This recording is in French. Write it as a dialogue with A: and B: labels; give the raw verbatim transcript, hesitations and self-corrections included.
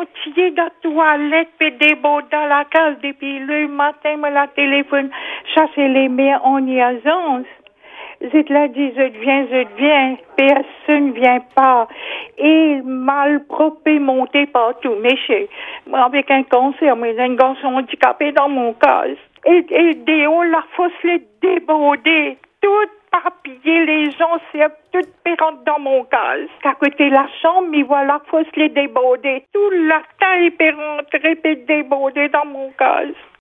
A: entier dans la toilette, puis des beaux dans la case, depuis le matin, me la téléphone. Ça, c'est les meilleurs en niaisance. Je te la dis, je viens, je viens, personne vient pas. Et mal propre et monté partout. Mais chez, avec un cancer, mais j'ai un garçon handicapé dans mon cas. Et, et des hauts, la fosse les débordée. Tout papier, les gens, c'est tout pérante dans mon cas. À côté de la chambre, mais voilà, la fosse les débordée. Tout la taille est rentrée et débordée dans mon cas.